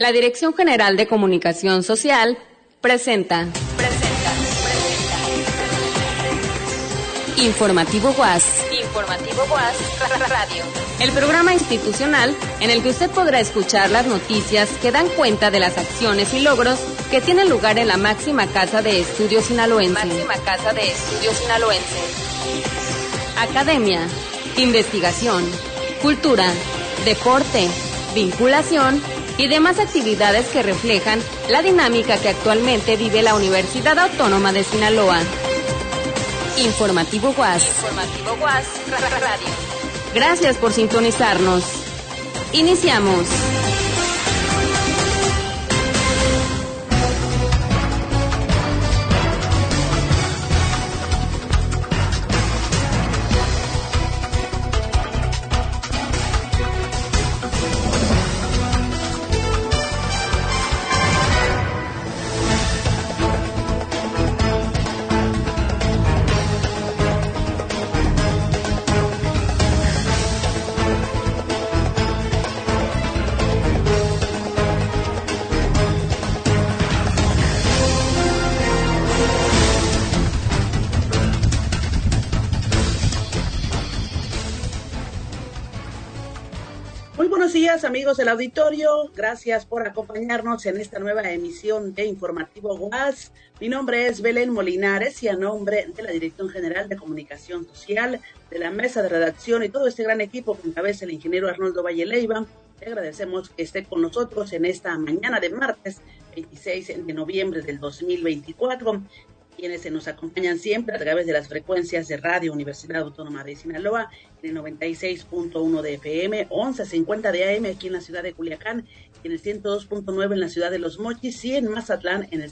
La Dirección General de Comunicación Social presenta Informativo UAS. Informativo UAS Radio. El programa institucional en el que usted podrá escuchar las noticias que dan cuenta de las acciones y logros que tienen lugar en la máxima casa de estudios sinaloense. Academia, investigación, cultura, deporte, vinculación y demás actividades que reflejan la dinámica que actualmente vive la Universidad Autónoma de Sinaloa. Informativo UAS. Informativo UAS Radio. Gracias por sintonizarnos. Iniciamos. Amigos del auditorio, gracias por acompañarnos en esta nueva emisión de Informativo UAS. Mi nombre es Belén Molinares y a nombre de la Dirección General de Comunicación Social, de la Mesa de Redacción y todo este gran equipo que encabeza el ingeniero Arnoldo Valle Leiva, le agradecemos que esté con nosotros en esta mañana de martes 26 de noviembre del 2024. Quienes se nos acompañan siempre a través de las frecuencias de Radio Universidad Autónoma de Sinaloa, en el 96.1 de FM, 1150 de AM aquí en la ciudad de Culiacán, en el 102.9 en la ciudad de Los Mochis y en Mazatlán en el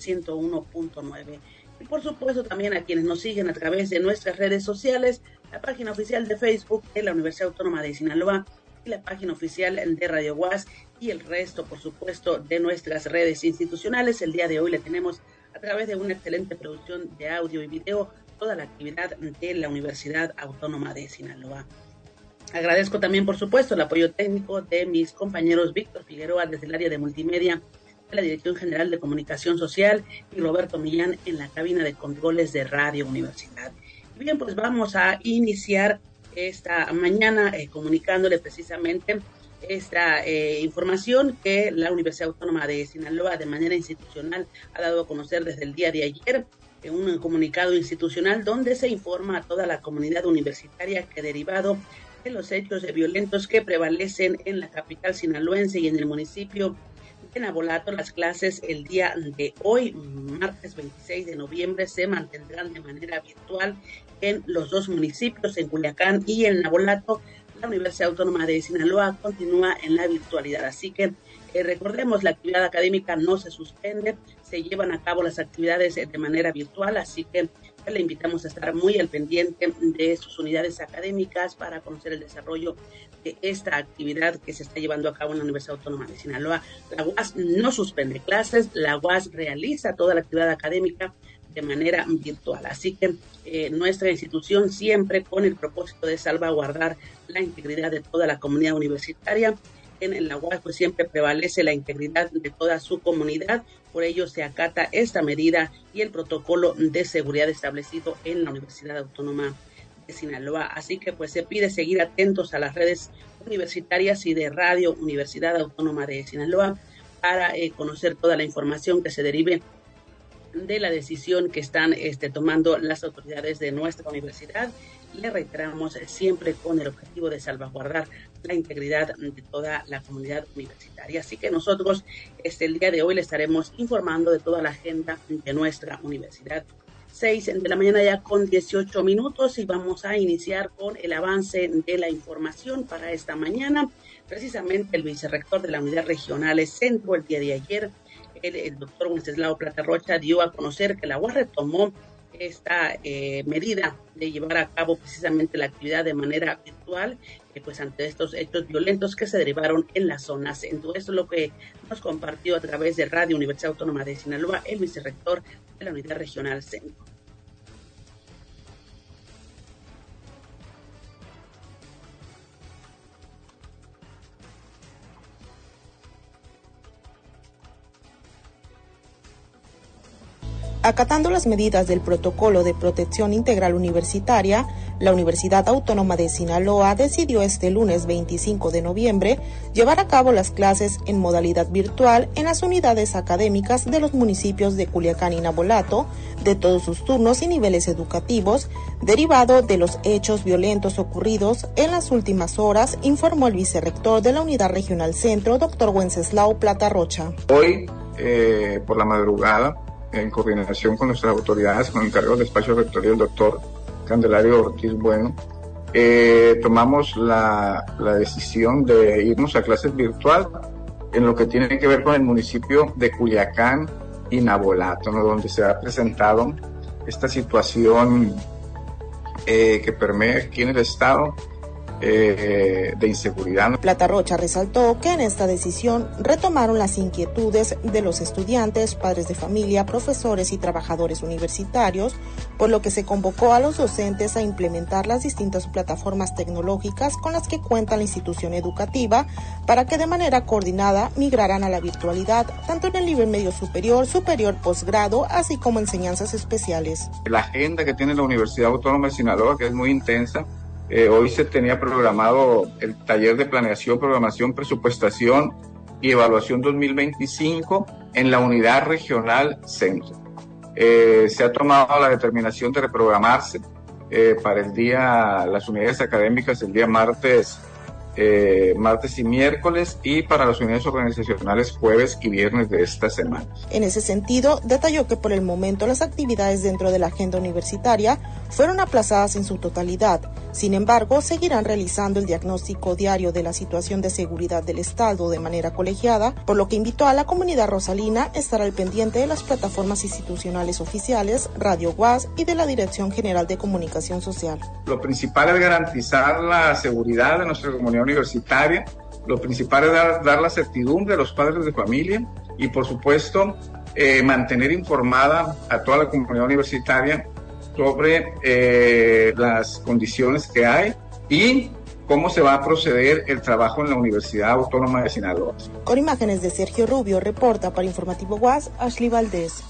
101.9. Y por supuesto también a quienes nos siguen a través de nuestras redes sociales, la página oficial de Facebook de la Universidad Autónoma de Sinaloa y la página oficial de Radio UAS y el resto, por supuesto, de nuestras redes institucionales. El día de hoy le tenemos a través de una excelente producción de audio y video toda la actividad de la Universidad Autónoma de Sinaloa. Agradezco también, por supuesto, el apoyo técnico de mis compañeros Víctor Figueroa desde el área de multimedia de la Dirección General de Comunicación Social y Roberto Millán en la cabina de controles de Radio Universidad. Y bien, pues vamos a iniciar esta mañana comunicándole precisamente esta información que la Universidad Autónoma de Sinaloa de manera institucional ha dado a conocer desde el día de ayer en un comunicado institucional donde se informa a toda la comunidad universitaria que derivado de los hechos violentos que prevalecen en la capital sinaloense y en el municipio de Navolato, las clases el día de hoy, martes 26 de noviembre, se mantendrán de manera virtual en los dos municipios, en Culiacán y en Navolato. La Universidad Autónoma de Sinaloa continúa en la virtualidad, así que recordemos, la actividad académica no se suspende, se llevan a cabo las actividades de manera virtual, así que le invitamos a estar muy al pendiente de sus unidades académicas para conocer el desarrollo de esta actividad que se está llevando a cabo en la Universidad Autónoma de Sinaloa. La UAS no suspende clases, la UAS realiza toda la actividad académica de manera virtual, así que nuestra institución siempre con el propósito de salvaguardar la integridad de toda la comunidad universitaria. En la UAS pues siempre prevalece la integridad de toda su comunidad, por ello se acata esta medida y el protocolo de seguridad establecido en la Universidad Autónoma de Sinaloa, así que pues se pide seguir atentos a las redes universitarias y de Radio Universidad Autónoma de Sinaloa para conocer toda la información que se derive de la decisión que están tomando las autoridades de nuestra universidad. Le reiteramos siempre con el objetivo de salvaguardar la integridad de toda la comunidad universitaria. Así que nosotros el día de hoy le estaremos informando de toda la agenda de nuestra universidad. 6 de la mañana ya con 18 minutos y vamos a iniciar con el avance de la información para esta mañana. Precisamente el vicerrector de la Unidad Regional Centro el día de ayer, el doctor Wenceslao Plata Rocha, dio a conocer que la UAS retomó esta medida de llevar a cabo precisamente la actividad de manera virtual, pues ante estos hechos violentos que se derivaron en la zona centro. Esto es lo que nos compartió a través de Radio Universidad Autónoma de Sinaloa el vicerrector de la Unidad Regional Centro. Acatando las medidas del Protocolo de Protección Integral Universitaria, la Universidad Autónoma de Sinaloa decidió este lunes 25 de noviembre llevar a cabo las clases en modalidad virtual en las unidades académicas de los municipios de Culiacán y Navolato, de todos sus turnos y niveles educativos, derivado de los hechos violentos ocurridos en las últimas horas, informó el vicerrector de la Unidad Regional Centro, Dr. Wenceslao Plata Rocha. Hoy, por la madrugada, en coordinación con nuestras autoridades, con el encargado del espacio rectorio, el doctor Candelario Ortiz Bueno, tomamos la decisión de irnos a clases virtual en lo que tiene que ver con el municipio de Culiacán y Navolato, ¿no?, donde se ha presentado esta situación que permea aquí en el estado de inseguridad. Plata Rocha resaltó que en esta decisión retomaron las inquietudes de los estudiantes, padres de familia, profesores y trabajadores universitarios, por lo que se convocó a los docentes a implementar las distintas plataformas tecnológicas con las que cuenta la institución educativa para que de manera coordinada migraran a la virtualidad, tanto en el nivel medio superior, posgrado, así como enseñanzas especiales. La agenda que tiene la Universidad Autónoma de Sinaloa, que es muy intensa. Hoy se tenía programado el taller de planeación, programación, presupuestación y evaluación 2025 en la unidad regional centro. Se ha tomado la determinación de reprogramarse para las unidades académicas el día martes y miércoles, y para las unidades organizacionales jueves y viernes de esta semana. En ese sentido, detalló que por el momento las actividades dentro de la agenda universitaria fueron aplazadas en su totalidad. Sin embargo, seguirán realizando el diagnóstico diario de la situación de seguridad del Estado de manera colegiada, por lo que invitó a la comunidad rosalina a estar al pendiente de las plataformas institucionales oficiales, Radio UAS y de la Dirección General de Comunicación Social. Lo principal es garantizar la seguridad de nuestra comunidad universitaria, lo principal es dar la certidumbre a los padres de familia y, por supuesto, mantener informada a toda la comunidad universitaria sobre las condiciones que hay y cómo se va a proceder el trabajo en la Universidad Autónoma de Sinaloa. Con imágenes de Sergio Rubio, reporta para Informativo UAS, Ashley Valdés.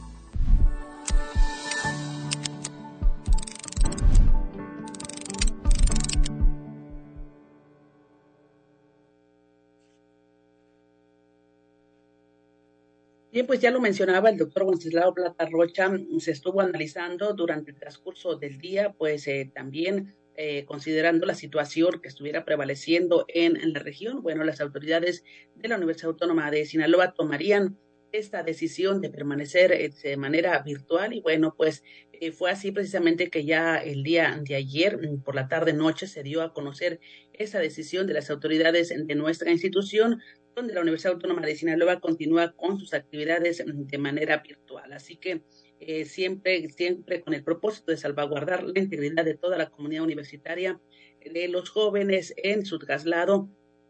Bien, pues ya lo mencionaba el doctor Wenceslao Plata Rocha, se estuvo analizando durante el transcurso del día, pues también considerando la situación que estuviera prevaleciendo en la región. Bueno, las autoridades de la Universidad Autónoma de Sinaloa tomarían esta decisión de permanecer de manera virtual y bueno, pues fue así precisamente que ya el día de ayer, por la tarde-noche, se dio a conocer esa decisión de las autoridades de nuestra institución, donde la Universidad Autónoma de Sinaloa continúa con sus actividades de manera virtual. Así que siempre con el propósito de salvaguardar la integridad de toda la comunidad universitaria, de los jóvenes en su traslado,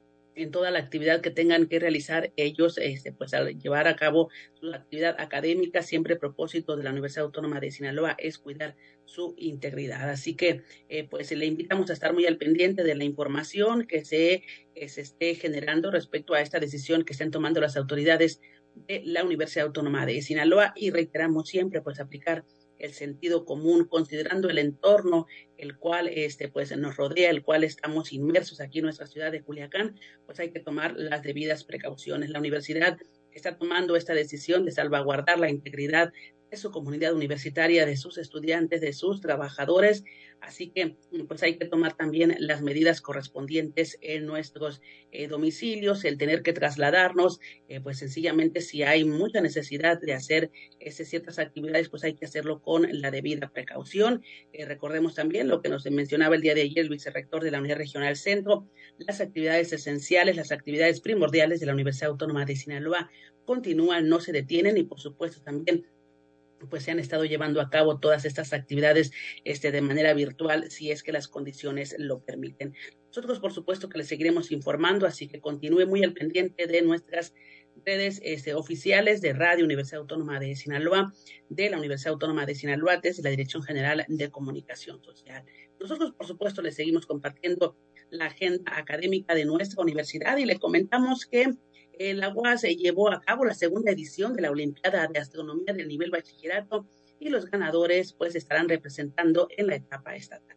en toda la actividad que tengan que realizar ellos, pues al llevar a cabo su actividad académica, siempre el propósito de la Universidad Autónoma de Sinaloa es cuidar su integridad. Así que pues le invitamos a estar muy al pendiente de la información que se esté generando respecto a esta decisión que estén tomando las autoridades de la Universidad Autónoma de Sinaloa, y reiteramos siempre pues aplicar el sentido común, considerando el entorno el cual pues nos rodea, el cual estamos inmersos aquí en nuestra ciudad de Culiacán, pues hay que tomar las debidas precauciones. La universidad está tomando esta decisión de salvaguardar la integridad de su comunidad universitaria, de sus estudiantes, de sus trabajadores, así que pues hay que tomar también las medidas correspondientes en nuestros domicilios, el tener que trasladarnos, pues sencillamente si hay mucha necesidad de hacer ciertas actividades, pues hay que hacerlo con la debida precaución. Recordemos también lo que nos mencionaba el día de ayer el vicerrector de la Unidad Regional Centro, las actividades esenciales, las actividades primordiales de la Universidad Autónoma de Sinaloa continúan, no se detienen, y por supuesto también pues se han estado llevando a cabo todas estas actividades de manera virtual, si es que las condiciones lo permiten. Nosotros, por supuesto, que les seguiremos informando, así que continúe muy al pendiente de nuestras redes oficiales de Radio Universidad Autónoma de Sinaloa, de la Universidad Autónoma de Sinaloa, desde la Dirección General de Comunicación Social. Nosotros, por supuesto, les seguimos compartiendo la agenda académica de nuestra universidad y le comentamos que La UAS llevó a cabo la segunda edición de la Olimpiada de Astronomía del nivel bachillerato y los ganadores pues estarán representando en la etapa estatal.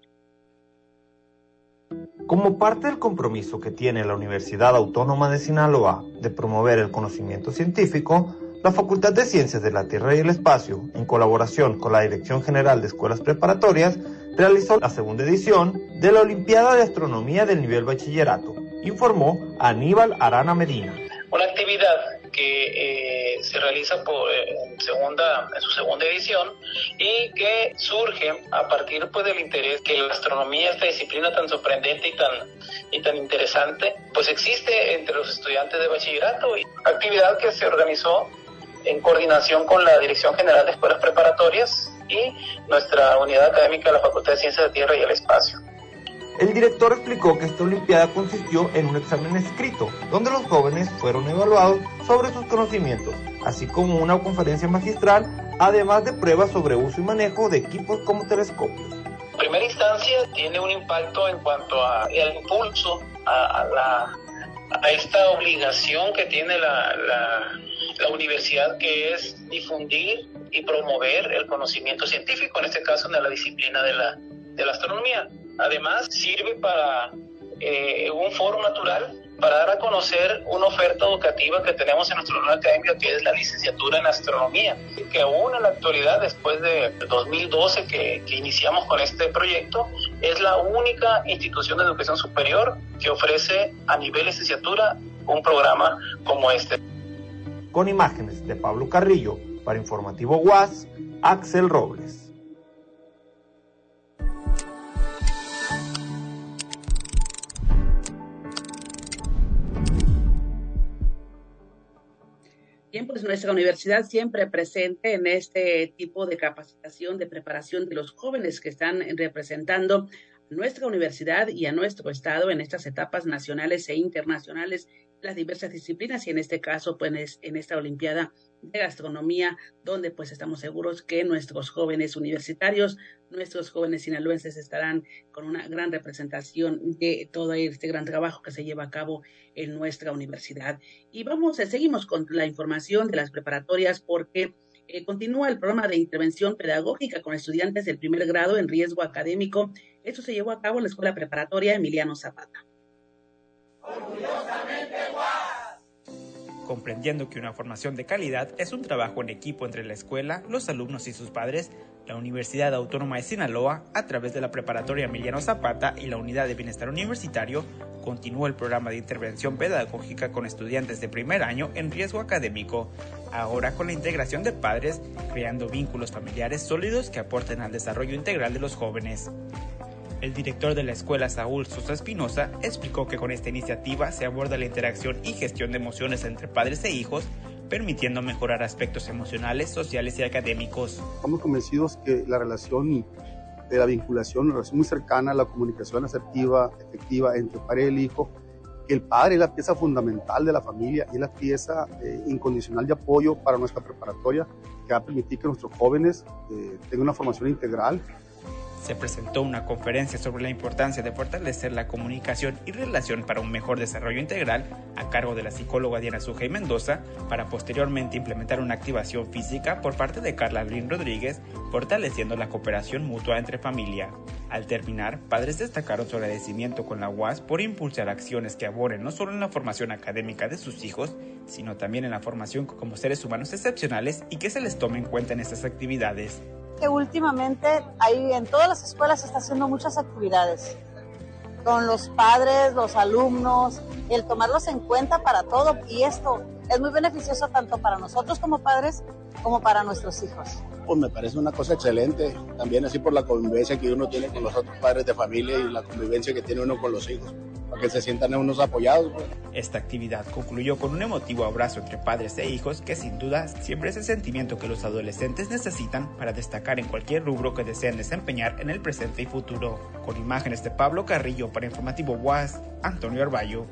Como parte del compromiso que tiene la Universidad Autónoma de Sinaloa de promover el conocimiento científico, la Facultad de Ciencias de la Tierra y el Espacio, en colaboración con la Dirección General de Escuelas Preparatorias, realizó la segunda edición de la Olimpiada de Astronomía del nivel bachillerato, informó Aníbal Arana Medina. Una actividad que se realiza en su segunda edición y que surge a partir pues del interés que la astronomía, esta disciplina tan sorprendente y tan interesante, pues existe entre los estudiantes de bachillerato. Actividad que se organizó en coordinación con la Dirección General de Escuelas Preparatorias y nuestra unidad académica de la Facultad de Ciencias de la Tierra y el Espacio. El director explicó que esta olimpiada consistió en un examen escrito, donde los jóvenes fueron evaluados sobre sus conocimientos, así como una conferencia magistral, además de pruebas sobre uso y manejo de equipos como telescopios. En primera instancia tiene un impacto en cuanto al impulso, a esta obligación que tiene la universidad, que es difundir y promover el conocimiento científico, en este caso en la disciplina de la astronomía. Además, sirve para un foro natural para dar a conocer una oferta educativa que tenemos en nuestro lugar académico, que es la licenciatura en astronomía, que aún en la actualidad, después de 2012 que iniciamos con este proyecto, es la única institución de educación superior que ofrece a nivel licenciatura un programa como este. Con imágenes de Pablo Carrillo, para Informativo UAS, Axel Robles. Bien, pues nuestra universidad siempre presente en este tipo de capacitación, de preparación de los jóvenes que están representando a nuestra universidad y a nuestro estado en estas etapas nacionales e internacionales, las diversas disciplinas y en este caso, pues en esta Olimpiada de Gastronomía, donde pues estamos seguros que nuestros jóvenes universitarios, nuestros jóvenes sinaloenses estarán con una gran representación de todo este gran trabajo que se lleva a cabo en nuestra universidad. Y seguimos con la información de las preparatorias porque continúa el programa de intervención pedagógica con estudiantes del primer grado en riesgo académico. Esto se llevó a cabo en la Escuela Preparatoria Emiliano Zapata. Orgullosamente UAS. Comprendiendo que una formación de calidad es un trabajo en equipo entre la escuela, los alumnos y sus padres, la Universidad Autónoma de Sinaloa, a través de la Preparatoria Emiliano Zapata y la Unidad de Bienestar Universitario, continúa el programa de intervención pedagógica con estudiantes de primer año en riesgo académico, ahora con la integración de padres, creando vínculos familiares sólidos que aporten al desarrollo integral de los jóvenes. El director de la escuela, Saúl Sosa Espinosa, explicó que con esta iniciativa se aborda la interacción y gestión de emociones entre padres e hijos, permitiendo mejorar aspectos emocionales, sociales y académicos. Estamos convencidos que la relación de la vinculación, una relación muy cercana, la comunicación asertiva, efectiva entre padre y el hijo, que el padre es la pieza fundamental de la familia y es la pieza incondicional de apoyo para nuestra preparatoria, que va a permitir que nuestros jóvenes tengan una formación integral. Se presentó una conferencia sobre la importancia de fortalecer la comunicación y relación para un mejor desarrollo integral a cargo de la psicóloga Diana Sujei Mendoza, para posteriormente implementar una activación física por parte de Carla Lynn Rodríguez, fortaleciendo la cooperación mutua entre familia. Al terminar, padres destacaron su agradecimiento con la UAS por impulsar acciones que abonen no solo en la formación académica de sus hijos, sino también en la formación como seres humanos excepcionales y que se les tome en cuenta en estas actividades. Que últimamente ahí en todas las escuelas se está haciendo muchas actividades con los padres, los alumnos, el tomarlos en cuenta para todo, y esto es muy beneficioso tanto para nosotros como padres como para nuestros hijos. Pues me parece una cosa excelente, también así por la convivencia que uno tiene con los otros padres de familia y la convivencia que tiene uno con los hijos, para que se sientan unos apoyados. Esta actividad concluyó con un emotivo abrazo entre padres e hijos que sin duda siempre es el sentimiento que los adolescentes necesitan para destacar en cualquier rubro que deseen desempeñar en el presente y futuro. Con imágenes de Pablo Carrillo para Informativo UAS, Antonio Arballo.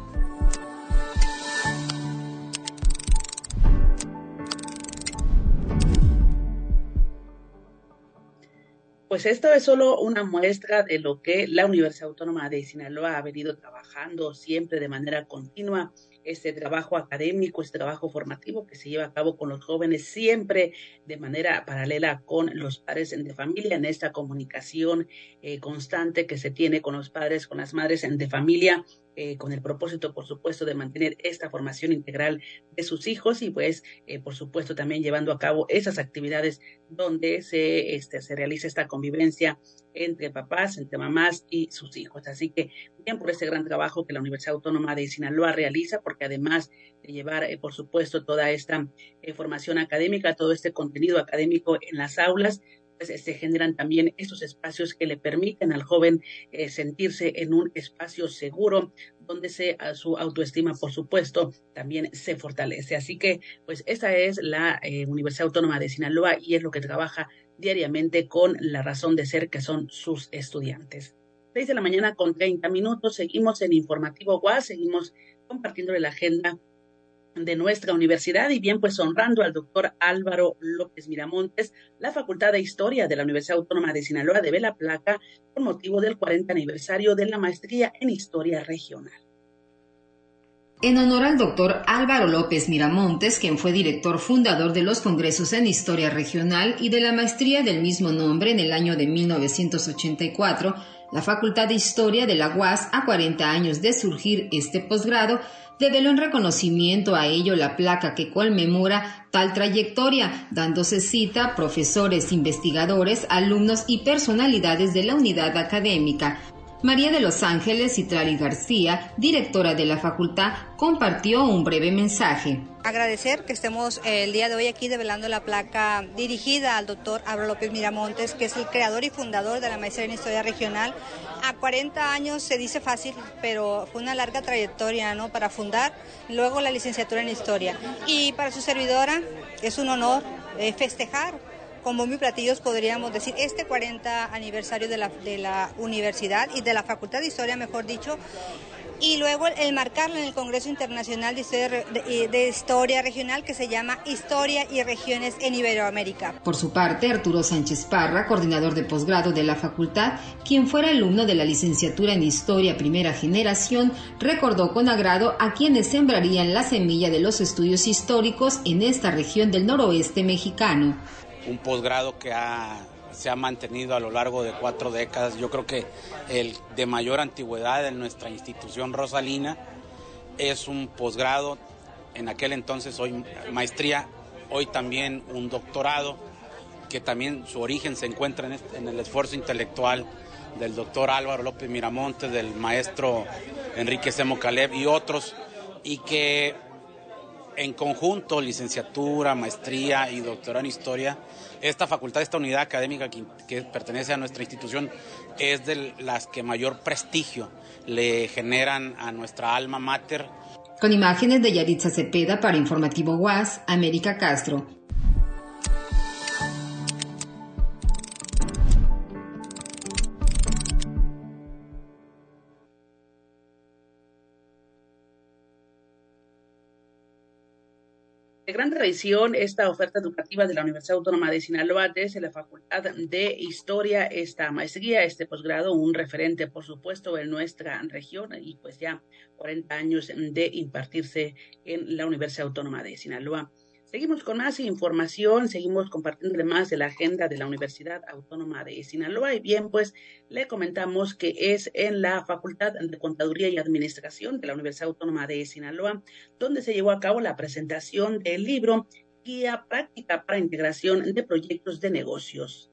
Pues esto es solo una muestra de lo que la Universidad Autónoma de Sinaloa ha venido trabajando siempre de manera continua este trabajo académico, este trabajo formativo que se lleva a cabo con los jóvenes, siempre de manera paralela con los padres de familia, en esta comunicación constante que se tiene con los padres, con las madres de familia, con el propósito, por supuesto, de mantener esta formación integral de sus hijos y, pues, por supuesto, también llevando a cabo esas actividades donde se realiza esta convivencia entre papás, entre mamás y sus hijos. Así que bien por ese gran trabajo que la Universidad Autónoma de Sinaloa realiza, porque además de llevar, por supuesto, toda esta formación académica, todo este contenido académico en las aulas, pues se generan también estos espacios que le permiten al joven sentirse en un espacio seguro, donde su autoestima, por supuesto, también se fortalece. Así que, pues, esta es la Universidad Autónoma de Sinaloa y es lo que trabaja diariamente con la razón de ser que son sus estudiantes. 6 de la mañana con 30 minutos, seguimos en Informativo UAS, seguimos compartiendo la agenda de nuestra universidad y bien, pues honrando al doctor Álvaro López Miramontes, la Facultad de Historia de la Universidad Autónoma de Sinaloa debe la placa con motivo del 40 aniversario de la maestría en Historia Regional. En honor al doctor Álvaro López Miramontes, quien fue director fundador de los congresos en Historia Regional y de la maestría del mismo nombre en el año de 1984, la Facultad de Historia de la UAS, a 40 años de surgir este posgrado, develó en reconocimiento a ello la placa que conmemora tal trayectoria, dándose cita a profesores, investigadores, alumnos y personalidades de la unidad académica. María de los Ángeles Citlali García, directora de la facultad, compartió un breve mensaje. Agradecer que estemos el día de hoy aquí develando la placa dirigida al doctor Álvaro López Miramontes, que es el creador y fundador de la maestría en Historia Regional. A 40 años se dice fácil, pero fue una larga trayectoria, ¿no?, para fundar luego la licenciatura en Historia. Y para su servidora es un honor festejar con bombo y platillos, podríamos decir, este 40 aniversario de la universidad y de la Facultad de Historia, mejor dicho, y luego el marcarlo en el Congreso Internacional de Historia Regional, que se llama Historia y Regiones en Iberoamérica. Por su parte, Arturo Sánchez Parra, coordinador de posgrado de la facultad, quien fuera alumno de la licenciatura en Historia Primera Generación, recordó con agrado a quienes sembrarían la semilla de los estudios históricos en esta región del noroeste mexicano. Un posgrado que se ha mantenido a lo largo de 4 décadas, yo creo que el de mayor antigüedad en nuestra institución rosalina. Es un posgrado, en aquel entonces hoy maestría, hoy también un doctorado, que también su origen se encuentra en el esfuerzo intelectual del doctor Álvaro López Miramontes, del maestro Enrique Semo Caleb y otros, y que en conjunto, licenciatura, maestría y doctorado en historia, esta facultad, esta unidad académica que pertenece a nuestra institución, es de las que mayor prestigio le generan a nuestra alma mater. Con imágenes de Yaritza Cepeda para Informativo UAS, América Castro. De gran tradición, esta oferta educativa de la Universidad Autónoma de Sinaloa desde la Facultad de Historia, esta maestría, este posgrado, un referente, por supuesto, en nuestra región y pues ya 40 años de impartirse en la Universidad Autónoma de Sinaloa. Seguimos con más información, seguimos compartiéndole más de la agenda de la Universidad Autónoma de Sinaloa y bien, pues le comentamos que es en la Facultad de Contaduría y Administración de la Universidad Autónoma de Sinaloa donde se llevó a cabo la presentación del libro Guía Práctica para Integración de Proyectos de Negocios.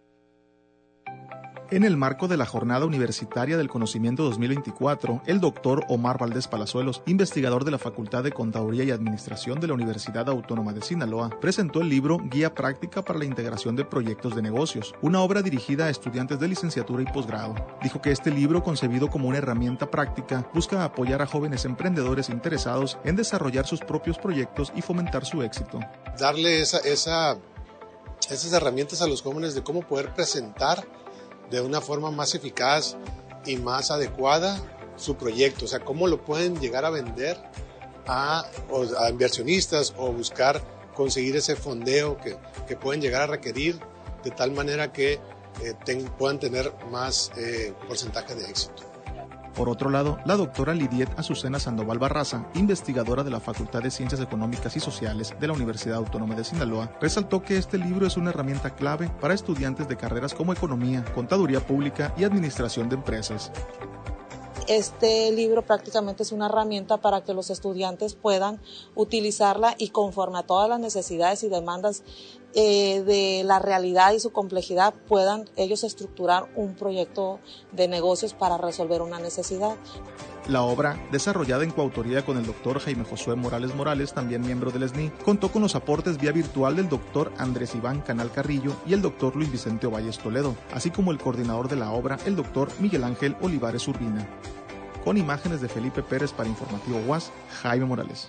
En el marco de la Jornada Universitaria del Conocimiento 2024, el doctor Omar Valdés Palazuelos, investigador de la Facultad de Contaduría y Administración de la Universidad Autónoma de Sinaloa, presentó el libro Guía Práctica para la Integración de Proyectos de Negocios, una obra dirigida a estudiantes de licenciatura y posgrado. Dijo que este libro, concebido como una herramienta práctica, busca apoyar a jóvenes emprendedores interesados en desarrollar sus propios proyectos y fomentar su éxito. Darle esas herramientas a los jóvenes de cómo poder presentar de una forma más eficaz y más adecuada su proyecto, o sea, cómo lo pueden llegar a vender a inversionistas o buscar conseguir ese fondeo que pueden llegar a requerir de tal manera que puedan tener más porcentaje de éxito. Por otro lado, la doctora Lidiet Azucena Sandoval Barraza, investigadora de la Facultad de Ciencias Económicas y Sociales de la Universidad Autónoma de Sinaloa, resaltó que este libro es una herramienta clave para estudiantes de carreras como Economía, Contaduría Pública y Administración de Empresas. Este libro prácticamente es una herramienta para que los estudiantes puedan utilizarla y conforme a todas las necesidades y demandas de la realidad y su complejidad puedan ellos estructurar un proyecto de negocios para resolver una necesidad. La obra, desarrollada en coautoría con el doctor Jaime Josué Morales Morales, también miembro del SNI, contó con los aportes vía virtual del doctor Andrés Iván Canal Carrillo y el doctor Luis Vicente Ovalles Toledo, así como el coordinador de la obra, el doctor Miguel Ángel Olivares Urbina. Con imágenes de Felipe Pérez para Informativo UAS, Jaime Morales.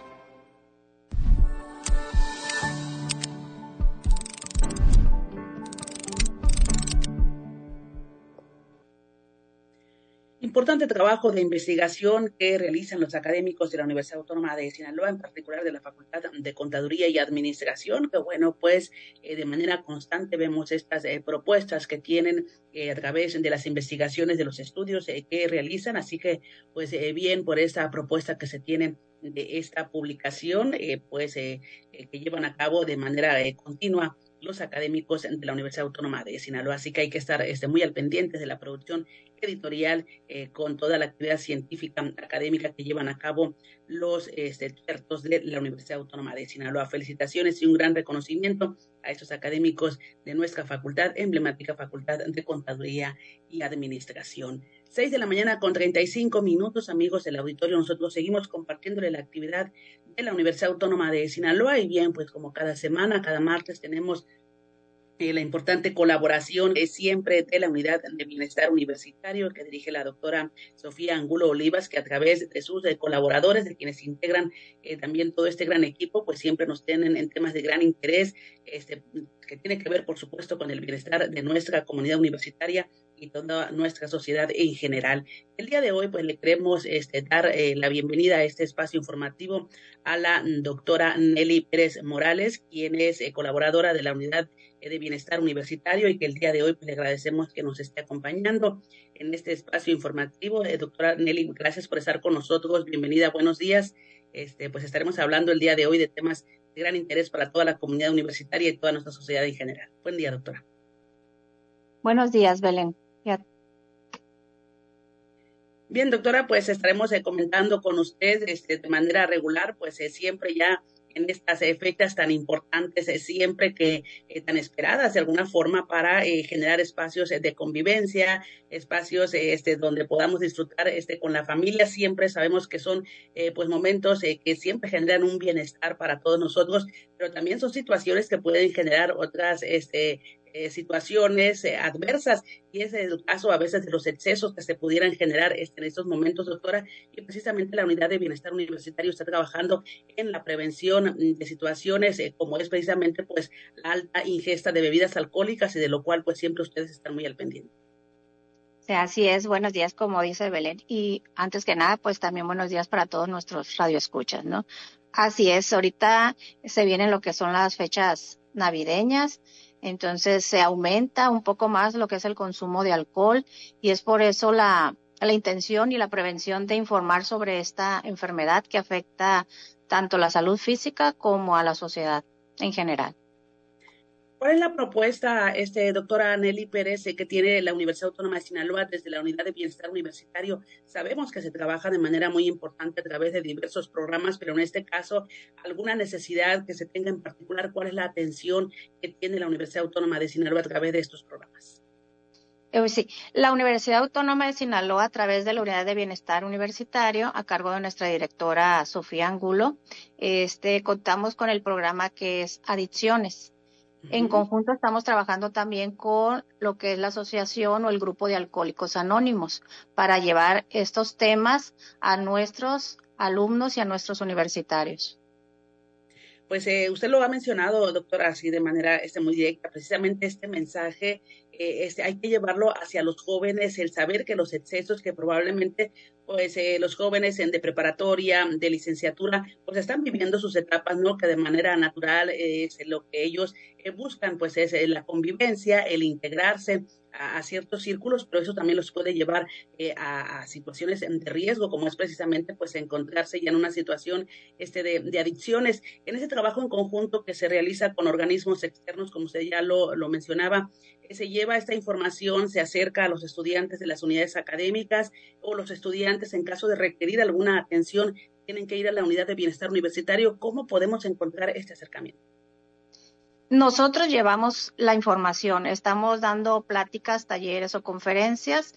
Importante trabajo de investigación que realizan los académicos de la Universidad Autónoma de Sinaloa, en particular de la Facultad de Contaduría y Administración, que bueno, pues de manera constante vemos estas propuestas que tienen a través de las investigaciones de los estudios que realizan, así que pues bien por esta propuesta que se tiene de esta publicación, que llevan a cabo de manera continua los académicos de la Universidad Autónoma de Sinaloa, así que hay que estar muy al pendiente de la producción editorial con toda la actividad científica académica que llevan a cabo los expertos de la Universidad Autónoma de Sinaloa. Felicitaciones y un gran reconocimiento a estos académicos de nuestra facultad, emblemática Facultad de Contaduría y Administración. 6:35 a.m, amigos del auditorio. Nosotros seguimos compartiéndole la actividad de la Universidad Autónoma de Sinaloa y bien, pues como cada semana, cada martes tenemos la importante colaboración siempre de la Unidad de Bienestar Universitario que dirige la doctora Sofía Angulo Olivas, que a través de sus colaboradores, de quienes integran también todo este gran equipo, pues siempre nos tienen en temas de gran interés, que tiene que ver, por supuesto, con el bienestar de nuestra comunidad universitaria y toda nuestra sociedad en general. El día de hoy, pues le queremos dar la bienvenida a este espacio informativo a la doctora Nelly Pérez Morales, quien es colaboradora de la Unidad de Bienestar Universitario y que el día de hoy pues, le agradecemos que nos esté acompañando en este espacio informativo. Doctora Nelly, gracias por estar con nosotros. Bienvenida, buenos días. Pues estaremos hablando el día de hoy de temas de gran interés para toda la comunidad universitaria y toda nuestra sociedad en general. Buen día, doctora. Buenos días, Belén. Bien, doctora, pues estaremos comentando con usted de manera regular, pues siempre ya en estas fechas tan importantes, siempre que tan esperadas de alguna forma para generar espacios de convivencia, espacios donde podamos disfrutar con la familia. Siempre sabemos que son pues momentos que siempre generan un bienestar para todos nosotros, pero también son situaciones que pueden generar otras situaciones adversas, y ese es el caso a veces de los excesos que se pudieran generar en estos momentos, doctora, y precisamente la Unidad de Bienestar Universitario está trabajando en la prevención de situaciones como es precisamente pues la alta ingesta de bebidas alcohólicas, y de lo cual pues siempre ustedes están muy al pendiente. Sí, así es, buenos días, como dice Belén, y antes que nada pues también buenos días para todos nuestros radioescuchas, ¿no? Así es, ahorita se vienen lo que son las fechas navideñas. Entonces se aumenta un poco más lo que es el consumo de alcohol y es por eso la intención y la prevención de informar sobre esta enfermedad que afecta tanto la salud física como a la sociedad en general. ¿Cuál es la propuesta, doctora Nelly Pérez, que tiene la Universidad Autónoma de Sinaloa desde la Unidad de Bienestar Universitario? Sabemos que se trabaja de manera muy importante a través de diversos programas, pero en este caso, ¿alguna necesidad que se tenga en particular? ¿Cuál es la atención que tiene la Universidad Autónoma de Sinaloa a través de estos programas? Sí, la Universidad Autónoma de Sinaloa, a través de la Unidad de Bienestar Universitario, a cargo de nuestra directora Sofía Angulo, contamos con el programa que es Adicciones. En conjunto estamos trabajando también con lo que es la asociación o el grupo de Alcohólicos Anónimos para llevar estos temas a nuestros alumnos y a nuestros universitarios. Pues usted lo ha mencionado, doctora, así de manera muy directa, precisamente este mensaje hay que llevarlo hacia los jóvenes, el saber que los excesos que probablemente pues los jóvenes de preparatoria, de licenciatura, pues están viviendo sus etapas, ¿no? Que de manera natural es lo que ellos buscan, pues es la convivencia, el integrarse a ciertos círculos, pero eso también los puede llevar a situaciones de riesgo, como es precisamente pues encontrarse ya en una situación de adicciones. En ese trabajo en conjunto que se realiza con organismos externos, como usted ya lo mencionaba, se lleva esta información, se acerca a los estudiantes de las unidades académicas, o los estudiantes, en caso de requerir alguna atención, tienen que ir a la unidad de bienestar universitario. ¿Cómo podemos encontrar este acercamiento? Nosotros llevamos la información, estamos dando pláticas, talleres o conferencias.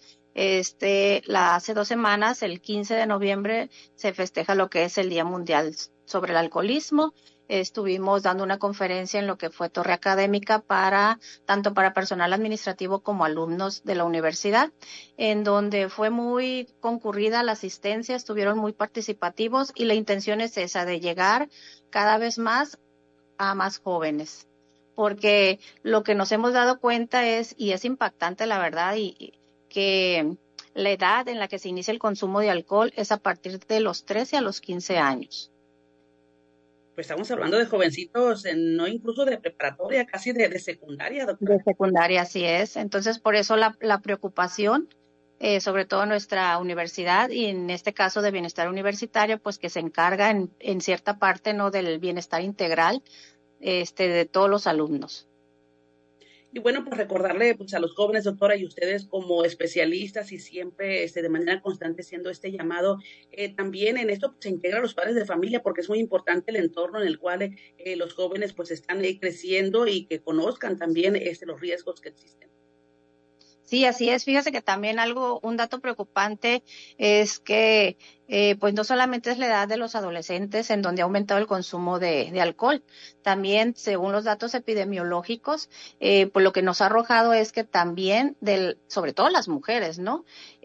Hace 2 semanas, el 15 de noviembre, se festeja lo que es el Día Mundial sobre el Alcoholismo. Estuvimos dando una conferencia en lo que fue Torre Académica tanto para personal administrativo como alumnos de la universidad, en donde fue muy concurrida la asistencia, estuvieron muy participativos y la intención es esa, de llegar cada vez más a más jóvenes. Porque lo que nos hemos dado cuenta es impactante la verdad, y que la edad en la que se inicia el consumo de alcohol es a partir de los 13 a los 15 años. Pues estamos hablando de jovencitos, no incluso de preparatoria, casi de secundaria, doctora. De secundaria, así es. Entonces, por eso la preocupación, sobre todo en nuestra universidad, y en este caso de bienestar universitario, pues que se encarga en cierta parte, ¿no?, del bienestar integral de todos los alumnos. Y bueno, pues recordarle pues a los jóvenes, doctora, y ustedes como especialistas y siempre de manera constante siendo este llamado, también en esto pues, se integra a los padres de familia, porque es muy importante el entorno en el cual los jóvenes pues están creciendo y que conozcan también los riesgos que existen. Sí, así es. Fíjese que también un dato preocupante es que pues no solamente es la edad de los adolescentes en donde ha aumentado el consumo de alcohol, también según los datos epidemiológicos, pues lo que nos ha arrojado es que también sobre todo las mujeres, ¿no?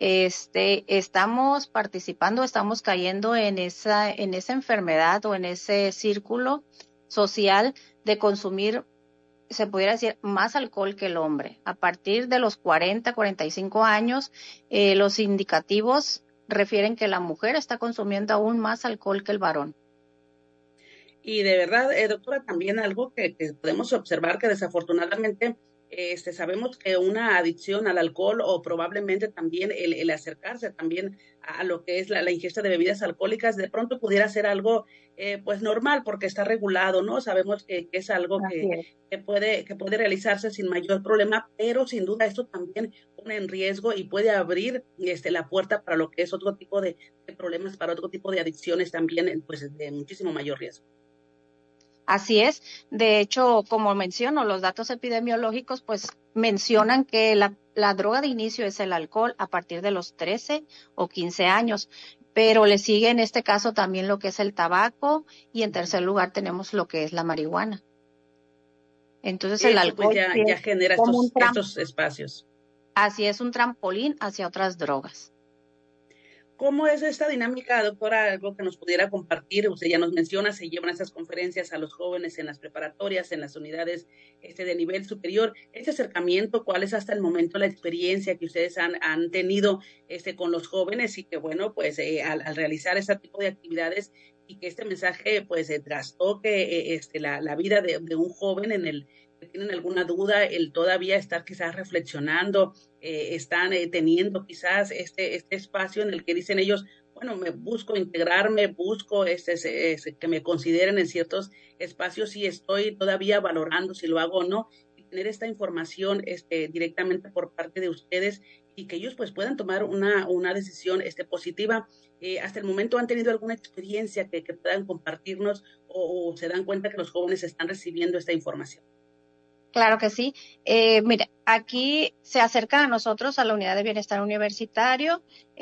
Estamos participando, estamos cayendo en esa enfermedad o en ese círculo social de consumir, se pudiera decir, más alcohol que el hombre. A partir de los 40, 45 años, los indicativos refieren que la mujer está consumiendo aún más alcohol que el varón. Y de verdad, doctora, también algo que podemos observar, que desafortunadamente sabemos que una adicción al alcohol, o probablemente también el acercarse también a lo que es la ingesta de bebidas alcohólicas, de pronto pudiera ser algo pues normal, porque está regulado, ¿no? Sabemos que es algo que puede realizarse sin mayor problema, pero sin duda esto también pone en riesgo y puede abrir la puerta para lo que es otro tipo de problemas, para otro tipo de adicciones también, pues de muchísimo mayor riesgo. Así es. De hecho, como menciono, los datos epidemiológicos pues mencionan que la droga de inicio es el alcohol a partir de los 13 o 15 años, pero le sigue en este caso también lo que es el tabaco, y en tercer lugar tenemos lo que es la marihuana. Entonces el alcohol pues ya genera estos espacios. Así es, un trampolín hacia otras drogas. ¿Cómo es esta dinámica, doctora? Algo que nos pudiera compartir. Usted ya nos menciona, se llevan estas conferencias a los jóvenes en las preparatorias, en las unidades de nivel superior. Este acercamiento, ¿cuál es hasta el momento la experiencia que ustedes han tenido con los jóvenes? Y que bueno, pues al realizar este tipo de actividades y que este mensaje pues trastoque la vida de un joven en el que tienen alguna duda, el todavía estar quizás reflexionando, están teniendo quizás este espacio en el que dicen ellos, bueno, me busco integrarme, busco que me consideren en ciertos espacios y estoy todavía valorando si lo hago o no, y tener esta información directamente por parte de ustedes y que ellos pues puedan tomar una decisión positiva. Hasta el momento, ¿han tenido alguna experiencia que puedan compartirnos o se dan cuenta que los jóvenes están recibiendo esta información? Claro que sí. Mira, aquí se acercan a nosotros, a la unidad de bienestar universitario,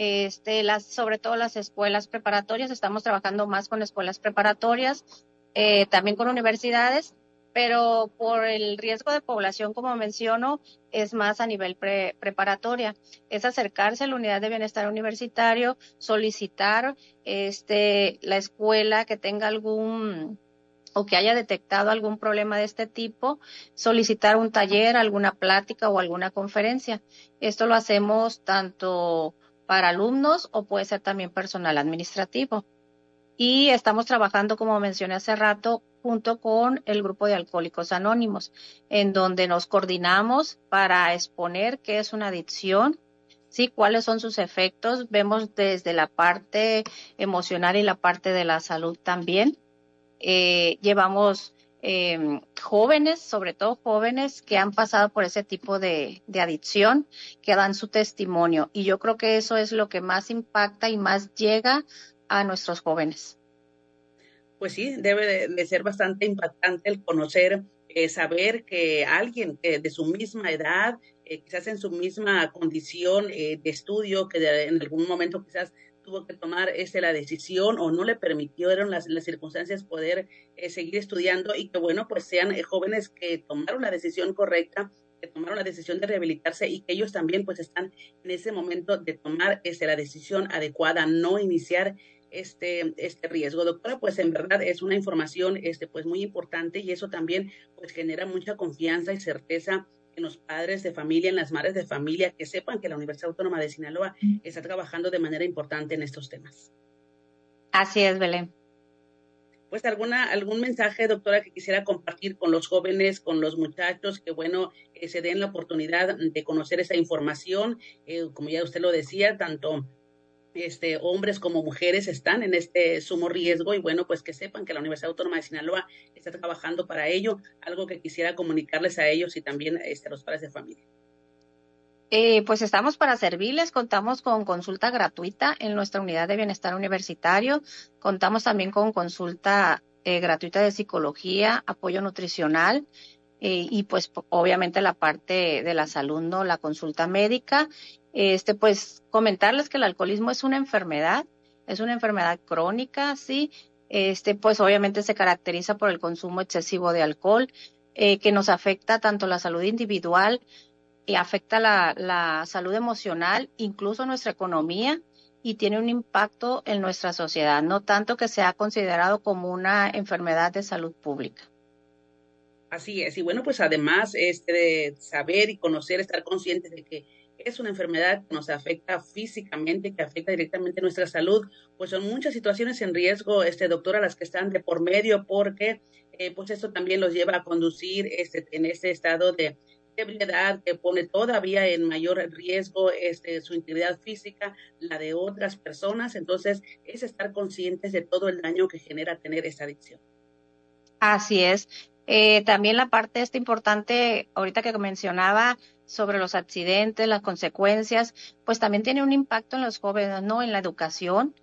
sobre todo las escuelas preparatorias. Estamos trabajando más con escuelas preparatorias, también con universidades, pero por el riesgo de población, como menciono, es más a nivel preparatoria. Es acercarse a la unidad de bienestar universitario, solicitar la escuela que tenga o que haya detectado algún problema de este tipo, solicitar un taller, alguna plática o alguna conferencia. Esto lo hacemos tanto para alumnos o puede ser también personal administrativo. Y estamos trabajando, como mencioné hace rato, junto con el grupo de Alcohólicos Anónimos, en donde nos coordinamos para exponer qué es una adicción, ¿sí? Cuáles son sus efectos. Vemos desde la parte emocional y la parte de la salud también. Llevamos jóvenes, sobre todo jóvenes que han pasado por ese tipo de adicción, que dan su testimonio. Y yo creo que eso es lo que más impacta y más llega a nuestros jóvenes. Pues sí, debe de ser bastante impactante el conocer, saber que alguien de su misma edad, quizás en su misma condición de estudio, que en algún momento quizás tuvo que tomar la decisión o no le permitieron las circunstancias poder seguir estudiando, y que bueno, pues sean jóvenes que tomaron la decisión correcta, que tomaron la decisión de rehabilitarse, y que ellos también pues están en ese momento de tomar la decisión adecuada, no iniciar este riesgo. Doctora, pues en verdad es una información pues muy importante, y eso también pues genera mucha confianza y certeza en los padres de familia, en las madres de familia, que sepan que la Universidad Autónoma de Sinaloa está trabajando de manera importante en estos temas. Así es, Belén. Pues algún mensaje, doctora, que quisiera compartir con los jóvenes, con los muchachos, que bueno, se den la oportunidad de conocer esa información, como ya usted lo decía, tanto hombres como mujeres están en este sumo riesgo, y bueno, pues que sepan que la Universidad Autónoma de Sinaloa está trabajando para ello. Algo que quisiera comunicarles a ellos y también a los padres de familia. Pues estamos para servirles, contamos con consulta gratuita en nuestra unidad de bienestar universitario, contamos también con consulta gratuita de psicología, apoyo nutricional, y pues obviamente la parte de la salud, ¿no? La consulta médica. Pues comentarles que el alcoholismo es una enfermedad crónica, ¿sí? Pues obviamente se caracteriza por el consumo excesivo de alcohol, que nos afecta tanto la salud individual y afecta la salud emocional, incluso nuestra economía, y tiene un impacto en nuestra sociedad, no tanto que sea considerado como una enfermedad de salud pública. Así es, y bueno, pues además de saber y conocer, estar conscientes de que es una enfermedad que nos afecta físicamente, que afecta directamente nuestra salud, pues son muchas situaciones en riesgo, doctora, las que están de por medio, porque pues esto también los lleva a conducir en este estado de ebriedad, que pone todavía en mayor riesgo su integridad física, la de otras personas. Entonces es estar conscientes de todo el daño que genera tener esta adicción. Así es. También la parte importante, ahorita que mencionaba, sobre los accidentes, las consecuencias, pues también tiene un impacto en los jóvenes, ¿no? En la educación,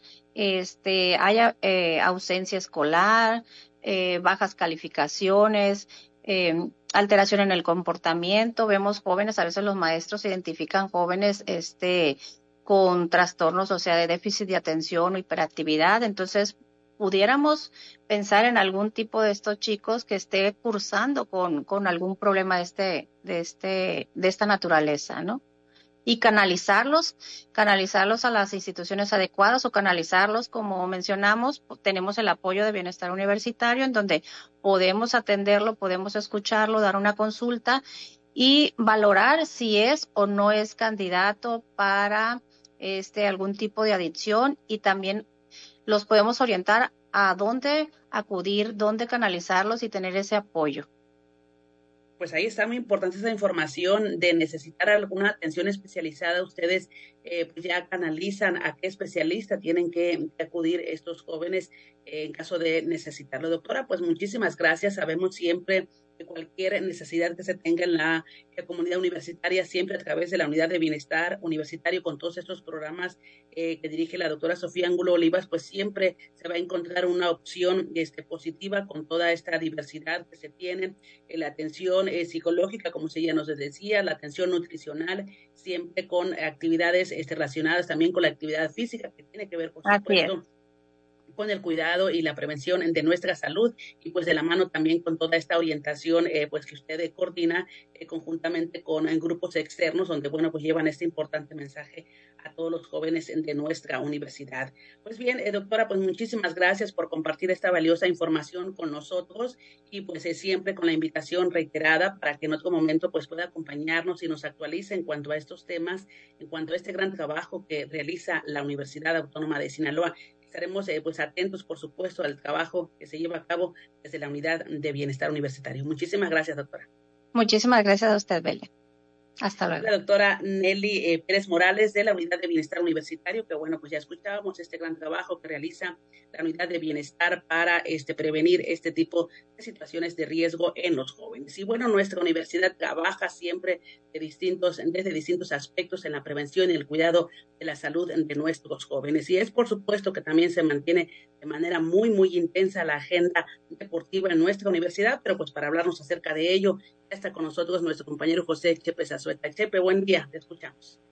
hay ausencia escolar, bajas calificaciones, alteración en el comportamiento. Vemos jóvenes, a veces los maestros identifican jóvenes, con trastornos, o sea, de déficit de atención o hiperactividad. Entonces, pudiéramos pensar en algún tipo de estos chicos que esté cursando con algún problema de esta naturaleza, ¿no? Y canalizarlos a las instituciones adecuadas, o canalizarlos, como mencionamos, tenemos el apoyo de bienestar universitario, en donde podemos atenderlo, podemos escucharlo, dar una consulta y valorar si es o no es candidato para algún tipo de adicción, y también los podemos orientar a dónde acudir, dónde canalizarlos y tener ese apoyo. Pues ahí está muy importante esa información de necesitar alguna atención especializada. Ustedes pues ya canalizan a qué especialista tienen que acudir estos jóvenes en caso de necesitarlo. Doctora, pues muchísimas gracias. Sabemos siempre que cualquier necesidad que se tenga en la comunidad universitaria, siempre a través de la unidad de bienestar universitario, con todos estos programas que dirige la doctora Sofía Angulo Olivas, pues siempre se va a encontrar una opción positiva con toda esta diversidad que se tiene, la atención psicológica, como ella nos decía, la atención nutricional, siempre con actividades relacionadas también con la actividad física, que tiene que ver, por supuesto, con el cuidado y la prevención de nuestra salud, y pues de la mano también con toda esta orientación pues que usted coordina conjuntamente con grupos externos, donde bueno, pues llevan este importante mensaje a todos los jóvenes de nuestra universidad. Pues bien, doctora, pues muchísimas gracias por compartir esta valiosa información con nosotros, y pues siempre con la invitación reiterada para que en otro momento pues pueda acompañarnos y nos actualice en cuanto a estos temas, en cuanto a este gran trabajo que realiza la Universidad Autónoma de Sinaloa. estaremos pues atentos, por supuesto, al trabajo que se lleva a cabo desde la Unidad de Bienestar Universitario. Muchísimas gracias, doctora. Muchísimas gracias a usted, Belén. Hasta luego. La doctora Nelly Pérez Morales de la Unidad de Bienestar Universitario, que bueno, pues ya escuchábamos este gran trabajo que realiza la Unidad de Bienestar para prevenir este tipo de situaciones de riesgo en los jóvenes. Y bueno, nuestra universidad trabaja siempre desde distintos aspectos en la prevención y el cuidado de la salud de nuestros jóvenes. Y es por supuesto que también se mantiene de manera muy, muy intensa la agenda deportiva en nuestra universidad, pero pues para hablarnos acerca de ello, ya está con nosotros nuestro compañero José Chepe Zazueta. Chepe, buen día, te escuchamos.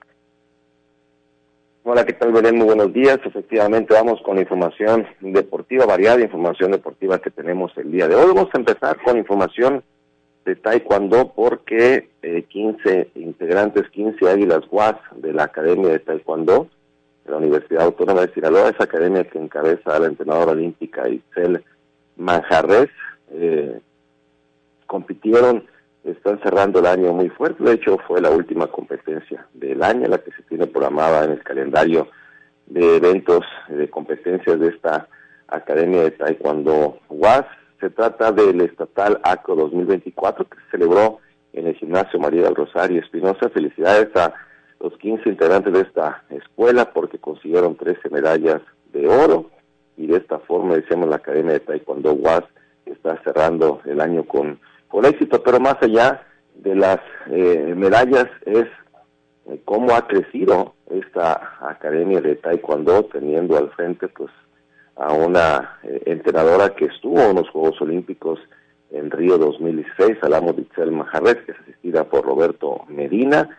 Hola, ¿qué tal, Belén? Muy buenos días. Efectivamente, vamos con información deportiva, variada información deportiva que tenemos el día de hoy. Vamos a empezar con información de Taekwondo porque 15 integrantes, 15 águilas UAS de la Academia de Taekwondo de la Universidad Autónoma de Sinaloa, esa academia que encabeza la entrenadora olímpica Itzel Manjarres, compitieron, están cerrando el año muy fuerte. De hecho, fue la última competencia del año, la que se tiene programada en el calendario de eventos, de competencias de esta Academia de Taekwondo UAS. Se trata del estatal ACO 2024 que se celebró en el gimnasio María del Rosario Espinosa. Felicidades a los 15 integrantes de esta escuela porque consiguieron 13 medallas de oro y de esta forma, decíamos, la Academia de Taekwondo UAS está cerrando el año con éxito, pero más allá de las medallas es cómo ha crecido esta Academia de Taekwondo, teniendo al frente pues a una entrenadora que estuvo en los Juegos Olímpicos en Río 2016, hablamos de Itzel Manjarres, que es asistida por Roberto Medina.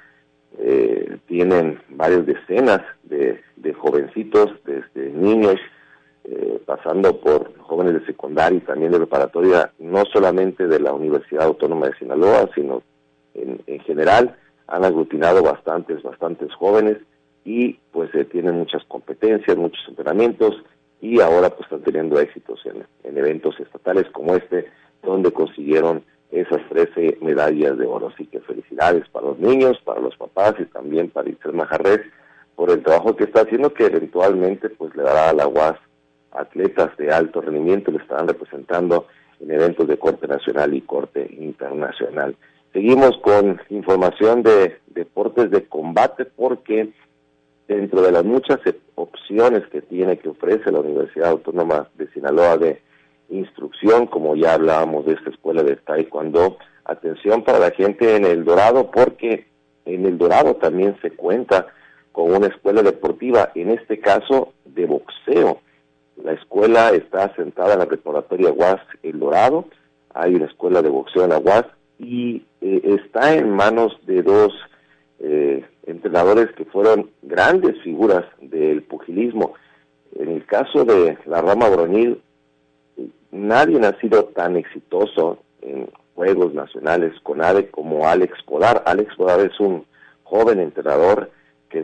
Tienen varias decenas de jovencitos, desde niños, pasando por jóvenes de secundaria y también de preparatoria, no solamente de la Universidad Autónoma de Sinaloa, sino en general. Han aglutinado bastantes jóvenes y pues tienen muchas competencias, muchos entrenamientos y ahora pues están teniendo éxitos en eventos estatales como este, donde consiguieron esas 13 medallas de oro. Así que felicidades para los niños, para los papás y también para Itzel Manjarres por el trabajo que está haciendo, que eventualmente pues le dará a la UAS atletas de alto rendimiento, le estarán representando en eventos de corte nacional y corte internacional. Seguimos con información de deportes de combate porque dentro de las muchas opciones que ofrece la Universidad Autónoma de Sinaloa de instrucción, como ya hablábamos de esta escuela de Taekwondo, atención para la gente en El Dorado, porque en El Dorado también se cuenta con una escuela deportiva, en este caso de boxeo. La escuela está asentada en la preparatoria UAS El Dorado, hay una escuela de boxeo en la UAS y está en manos de dos entrenadores que fueron grandes figuras del pugilismo. En el caso de la rama varonil, nadie ha sido tan exitoso en Juegos Nacionales CONADE como Alex Podar. Alex Podar es un joven entrenador que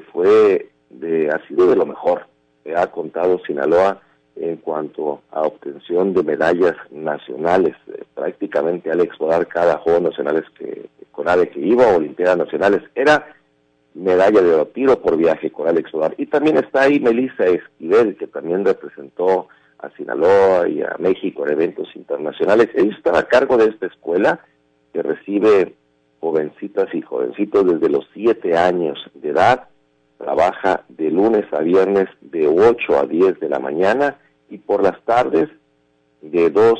ha sido de lo mejor que ha contado Sinaloa en cuanto a obtención de medallas nacionales. Prácticamente Alex Podar, cada Juegos Nacionales que CONADE que iba, Olimpiadas Nacionales, era medalla de oro, tiro por viaje con Alex Podar. Y también está ahí Melissa Esquivel, que también representó a Sinaloa y a México en eventos internacionales. Ellos están a cargo de esta escuela que recibe jovencitas y jovencitos desde los 7 años de edad. Trabaja de lunes a viernes de 8 a 10 de la mañana y por las tardes de 2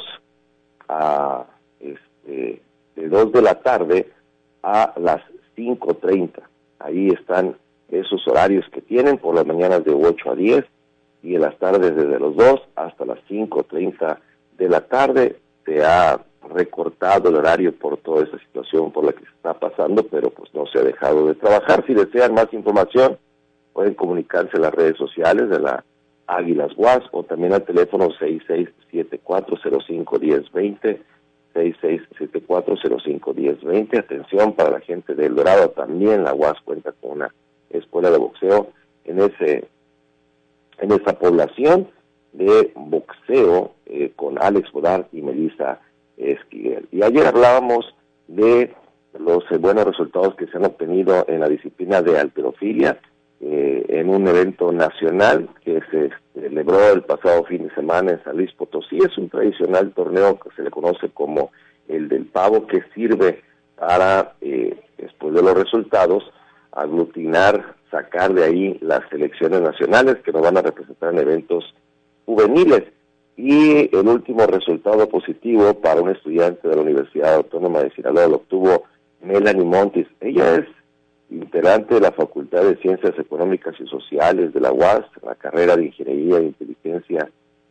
de la tarde a las 5:30. Ahí están esos horarios que tienen, por las mañanas de 8 a 10 y en las tardes desde los 2 hasta las 5:30 de la tarde. Se ha recortado el horario por toda esta situación por la que se está pasando, pero pues no se ha dejado de trabajar. Si desean más información, pueden comunicarse en las redes sociales de la Águilas UAS o también al teléfono 6674051020, 6674051020. Atención para la gente de El Dorado, también la UAS cuenta con una escuela de boxeo en esa población de boxeo con Alex Podar y Melissa Esquivel. Y ayer hablábamos de los buenos resultados que se han obtenido en la disciplina de halterofilia. en un evento nacional que se celebró el pasado fin de semana en San Luis Potosí. Es un tradicional torneo que se le conoce como el del pavo, que sirve para, después de los resultados, aglutinar, sacar de ahí las selecciones nacionales que nos van a representar en eventos juveniles. Y el último resultado positivo para un estudiante de la Universidad Autónoma de Sinaloa lo obtuvo Melanie Montes. Ella es integrante de la Facultad de Ciencias Económicas y Sociales de la UAS, la carrera de Ingeniería de Inteligencia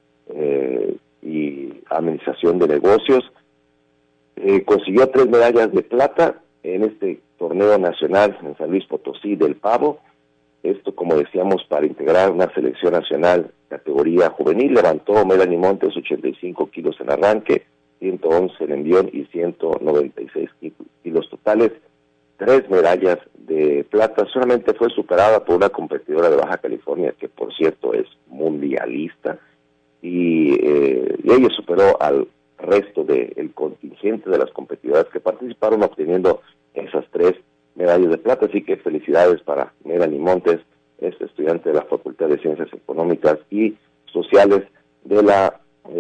y Administración de Negocios. Consiguió 3 medallas de plata en este torneo nacional en San Luis Potosí del pavo. Esto, como decíamos, para integrar una selección nacional categoría juvenil. Levantó Melanie Montes 85 kilos en arranque, 111 en envión y 196 kilos totales. 3 medallas de plata. Solamente fue superada por una competidora de Baja California, que por cierto es mundialista, y ella superó al resto del contingente de las competidoras que participaron, obteniendo esas 3 medallas de plata. Así que felicidades para Melanie Montes, estudiante de la Facultad de Ciencias Económicas y Sociales de la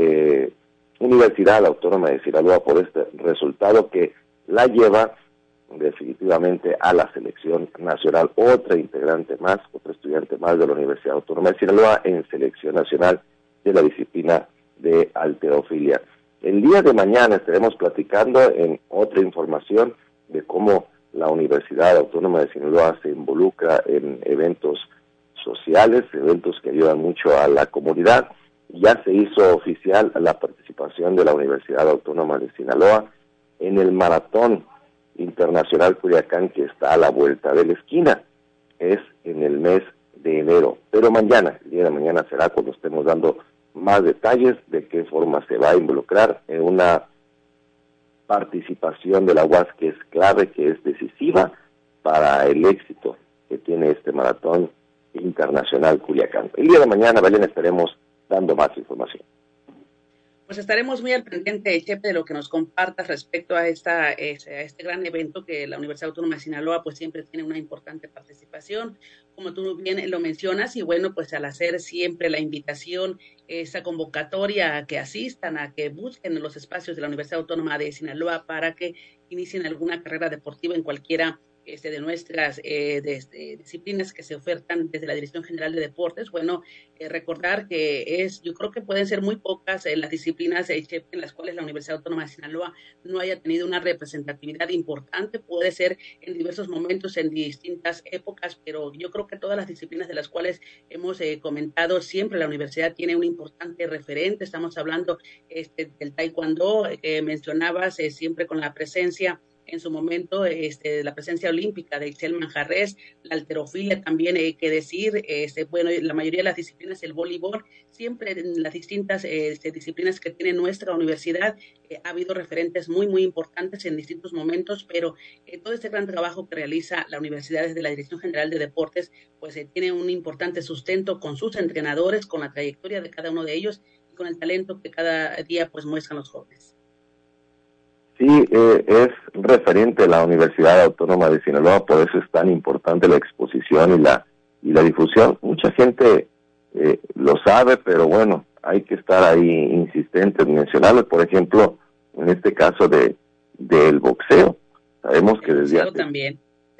Universidad Autónoma de Sinaloa, por este resultado que la lleva definitivamente a la selección nacional. Otra integrante más, otro estudiante más de la Universidad Autónoma de Sinaloa en selección nacional de la disciplina de halterofilia. El día de mañana estaremos platicando en otra información de cómo la Universidad Autónoma de Sinaloa se involucra en eventos sociales, eventos que ayudan mucho a la comunidad. Ya se hizo oficial la participación de la Universidad Autónoma de Sinaloa en el Maratón Internacional Culiacán, que está a la vuelta de la esquina. Es en el mes de enero, pero mañana, el día de mañana, será cuando estemos dando más detalles de qué forma se va a involucrar en una participación de la UAS que es clave, que es decisiva para el éxito que tiene este Maratón Internacional Culiacán. El día de mañana, Belén, estaremos dando más información. Pues estaremos muy al pendiente, Chepe, de lo que nos compartas respecto a este gran evento que la Universidad Autónoma de Sinaloa pues siempre tiene una importante participación, como tú bien lo mencionas, y bueno, pues al hacer siempre la invitación, esa convocatoria a que asistan, a que busquen los espacios de la Universidad Autónoma de Sinaloa para que inicien alguna carrera deportiva en cualquiera de nuestras disciplinas que se ofertan desde la Dirección General de Deportes. Bueno, recordar que yo creo que pueden ser muy pocas las disciplinas en las cuales la Universidad Autónoma de Sinaloa no haya tenido una representatividad importante. Puede ser en diversos momentos, en distintas épocas, pero yo creo que todas las disciplinas de las cuales hemos comentado, siempre la universidad tiene un importante referente. Estamos hablando del taekwondo, que mencionabas, siempre con la presencia en su momento, la presencia olímpica de Ixel Manjarres, la halterofilia también, hay que decir, bueno, la mayoría de las disciplinas, el voleibol, siempre en las distintas disciplinas que tiene nuestra universidad, ha habido referentes muy, muy importantes en distintos momentos, pero todo este gran trabajo que realiza la universidad desde la Dirección General de Deportes, pues tiene un importante sustento con sus entrenadores, con la trayectoria de cada uno de ellos y con el talento que cada día pues muestran los jóvenes. Sí, es referente la Universidad Autónoma de Sinaloa, por eso es tan importante la exposición y la difusión. Mucha gente lo sabe, pero bueno, hay que estar ahí insistentes en mencionarlo. Por ejemplo, en este caso del boxeo, sabemos que desde hace también,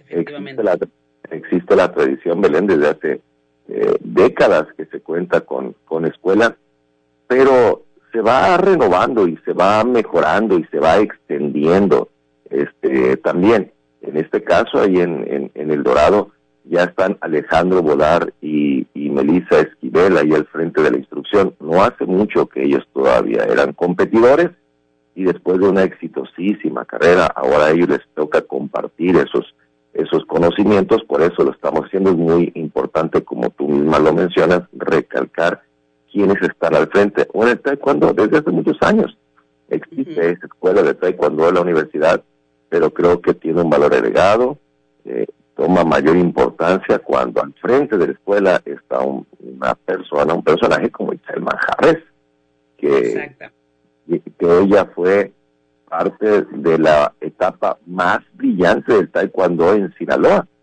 existe la tradición, Belén, desde hace décadas que se cuenta con escuelas, pero se va renovando y se va mejorando y se va extendiendo. También, en este caso, ahí en El Dorado, ya están Alejandro Bodar y Melissa Esquivel ahí al frente de la instrucción. No hace mucho que ellos todavía eran competidores, y después de una exitosísima carrera, ahora a ellos les toca compartir esos conocimientos. Por eso lo estamos haciendo. Es muy importante, como tú misma lo mencionas, recalcar quiénes están al frente. Bueno, el taekwondo desde hace muchos años existe esa escuela de taekwondo en la universidad, pero creo que tiene un valor agregado, toma mayor importancia cuando al frente de la escuela está un personaje como Ixel Manjarres, que ella fue parte de la etapa más brillante del taekwondo en Sinaloa.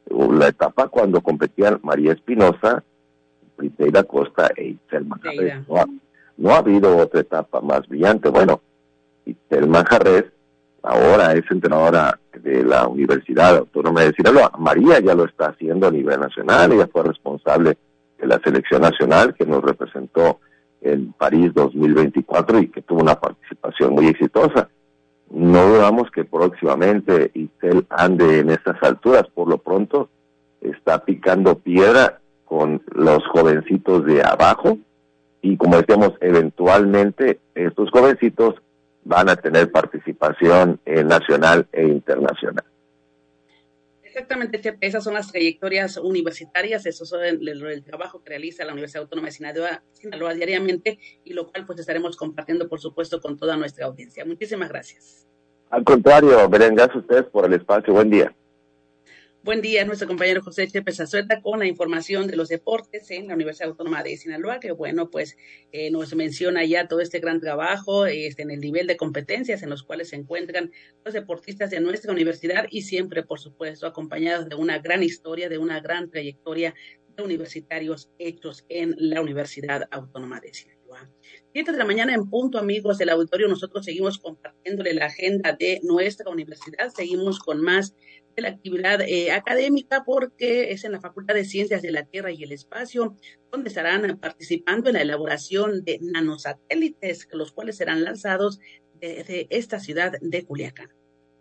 la etapa cuando competían María Espinosa, Briteida Costa e Itzel Manjarrés. No ha habido otra etapa más brillante. Bueno, Itzel Manjarrés ahora es entrenadora de la Universidad Autónoma de Sinaloa. María ya lo está haciendo a nivel nacional, ella fue responsable de la selección nacional que nos representó en París 2024 y que tuvo una participación muy exitosa. No dudamos que próximamente Itzel ande en estas alturas. Por lo pronto está picando piedra con los jovencitos de abajo y, como decíamos, eventualmente estos jovencitos van a tener participación nacional e internacional. Exactamente, Chepe, esas son las trayectorias universitarias, eso es el trabajo que realiza la Universidad Autónoma de Sinaloa diariamente, y lo cual pues estaremos compartiendo, por supuesto, con toda nuestra audiencia. Muchísimas gracias. Al contrario, Belén, gracias a ustedes por el espacio. Buen día. Buen día, nuestro compañero José Chepe Zazueta con la información de los deportes en la Universidad Autónoma de Sinaloa, que bueno, pues nos menciona ya todo este gran trabajo en el nivel de competencias en los cuales se encuentran los deportistas de nuestra universidad y siempre, por supuesto, acompañados de una gran historia, de una gran trayectoria de universitarios hechos en la Universidad Autónoma de Sinaloa. 7 de la mañana en punto, amigos del auditorio, nosotros seguimos compartiéndole la agenda de nuestra universidad, seguimos con más de la actividad académica porque es en la Facultad de Ciencias de la Tierra y el Espacio, donde estarán participando en la elaboración de nanosatélites, los cuales serán lanzados desde esta ciudad de Culiacán.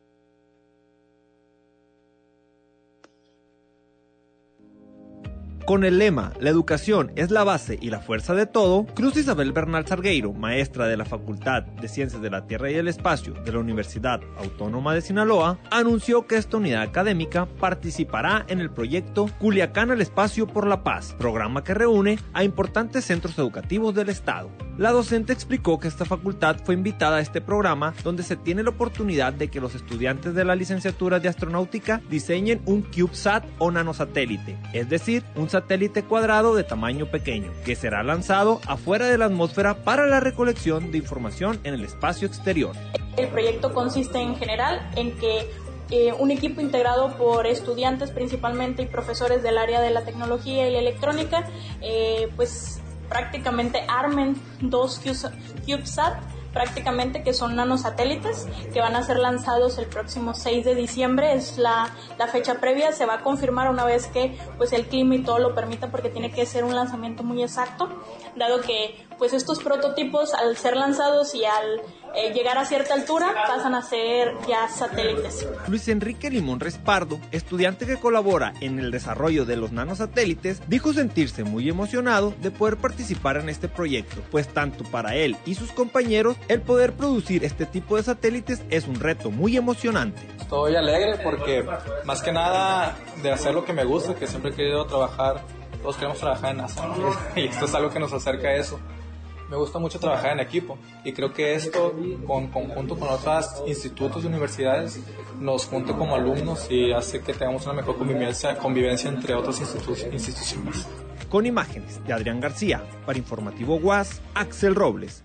Con el lema "La educación es la base y la fuerza de todo", Cruz Isabel Bernal Salgueiro, maestra de la Facultad de Ciencias de la Tierra y el Espacio de la Universidad Autónoma de Sinaloa, anunció que esta unidad académica participará en el proyecto Culiacán al Espacio por la Paz, programa que reúne a importantes centros educativos del estado. La docente explicó que esta facultad fue invitada a este programa, donde se tiene la oportunidad de que los estudiantes de la licenciatura de astronáutica diseñen un CubeSat o nanosatélite, es decir, un satélite cuadrado de tamaño pequeño, que será lanzado afuera de la atmósfera para la recolección de información en el espacio exterior. El proyecto consiste en general en que un equipo integrado por estudiantes principalmente y profesores del área de la tecnología y la electrónica, pues prácticamente armen 2 CubeSat, prácticamente, que son nanosatélites que van a ser lanzados el próximo 6 de diciembre, es la fecha previa. Se va a confirmar una vez que pues el clima y todo lo permita, porque tiene que ser un lanzamiento muy exacto, dado que pues estos prototipos, al ser lanzados y al llegar a cierta altura, pasan a ser ya satélites. Luis Enrique Limón Respardo, estudiante que colabora en el desarrollo de los nanosatélites, dijo sentirse muy emocionado de poder participar en este proyecto, pues tanto para él y sus compañeros, el poder producir este tipo de satélites es un reto muy emocionante. Estoy alegre porque, más que nada, de hacer lo que me gusta, que siempre he querido trabajar, todos queremos trabajar en NASA, ¿no? Y esto es algo que nos acerca a eso. Me gusta mucho trabajar en equipo y creo que esto, conjunto con otros institutos y universidades, nos junta como alumnos y hace que tengamos una mejor convivencia entre otras instituciones. Con imágenes de Adrián García, para Informativo UAS, Axel Robles.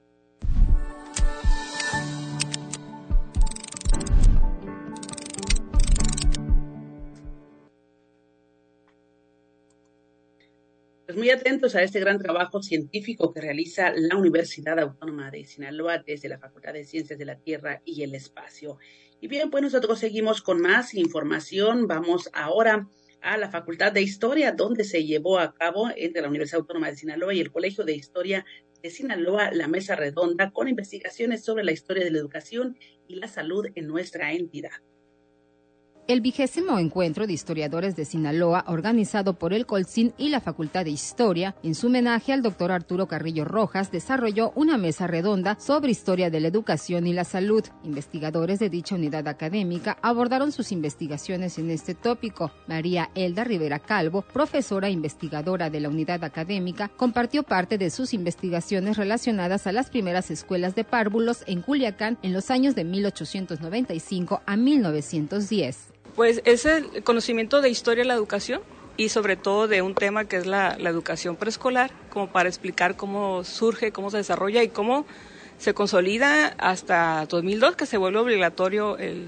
Pues muy atentos a este gran trabajo científico que realiza la Universidad Autónoma de Sinaloa desde la Facultad de Ciencias de la Tierra y el Espacio. Y bien, pues nosotros seguimos con más información. Vamos ahora a la Facultad de Historia, donde se llevó a cabo entre la Universidad Autónoma de Sinaloa y el Colegio de Historia de Sinaloa la mesa redonda con investigaciones sobre la historia de la educación y la salud en nuestra entidad. El 20º Encuentro de Historiadores de Sinaloa, organizado por el Colcin y la Facultad de Historia, en su homenaje al doctor Arturo Carrillo Rojas, desarrolló una mesa redonda sobre historia de la educación y la salud. Investigadores de dicha unidad académica abordaron sus investigaciones en este tópico. María Elda Rivera Calvo, profesora e investigadora de la unidad académica, compartió parte de sus investigaciones relacionadas a las primeras escuelas de párvulos en Culiacán en los años de 1895 a 1910. Pues es el conocimiento de historia de la educación y sobre todo de un tema que es la educación preescolar, como para explicar cómo surge, cómo se desarrolla y cómo se consolida hasta 2002, que se vuelve obligatorio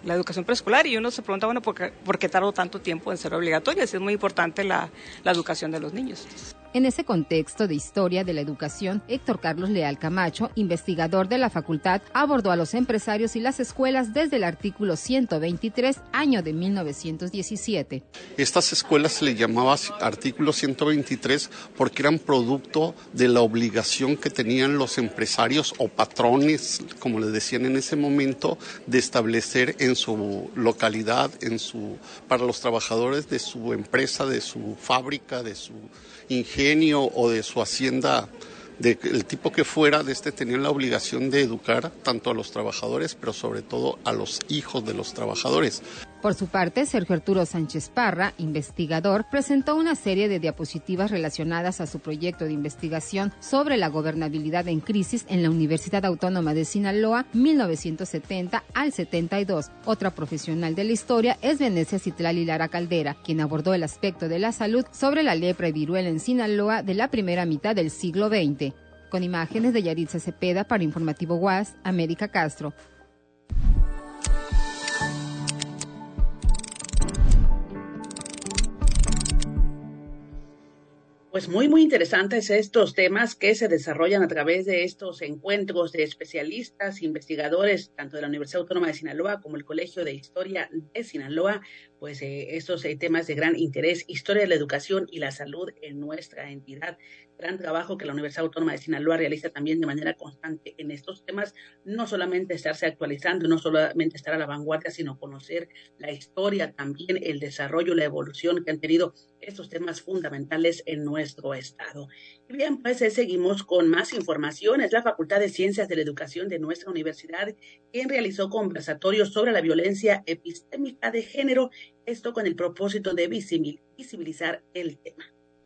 la educación preescolar, y uno se pregunta, bueno, ¿por qué tardó tanto tiempo en ser obligatoria? Es muy importante la educación de los niños. En ese contexto de historia de la educación, Héctor Carlos Leal Camacho, investigador de la facultad, abordó a los empresarios y las escuelas desde el artículo 123, año de 1917. Estas escuelas se les llamaba artículo 123 porque eran producto de la obligación que tenían los empresarios o patrones, como les decían en ese momento, de establecer en su localidad, para los trabajadores de su empresa, de su fábrica, de su ingenio o de su hacienda, del tipo que fuera, tenían la obligación de educar tanto a los trabajadores, pero sobre todo a los hijos de los trabajadores. Por su parte, Sergio Arturo Sánchez Parra, investigador, presentó una serie de diapositivas relacionadas a su proyecto de investigación sobre la gobernabilidad en crisis en la Universidad Autónoma de Sinaloa, 1970 al 72. Otra profesional de la historia es Venecia Citlali Lara Caldera, quien abordó el aspecto de la salud sobre la lepra y viruela en Sinaloa de la primera mitad del siglo XX. Con imágenes de Yaritza Cepeda para Informativo UAS, América Castro. Pues muy interesantes estos temas que se desarrollan a través de estos encuentros de especialistas, investigadores, tanto de la Universidad Autónoma de Sinaloa como el Colegio de Historia de Sinaloa, pues estos temas de gran interés, historia de la educación y la salud en nuestra entidad. Gran trabajo que la Universidad Autónoma de Sinaloa realiza también de manera constante en estos temas, no solamente estarse actualizando, no solamente estar a la vanguardia, sino conocer la historia, también el desarrollo, la evolución que han tenido estos temas fundamentales en nuestro estado. Y bien, pues seguimos con más información. Es la Facultad de Ciencias de la Educación de nuestra universidad quien realizó conversatorios sobre la violencia epistémica de género, esto con el propósito de visibilizar el tema.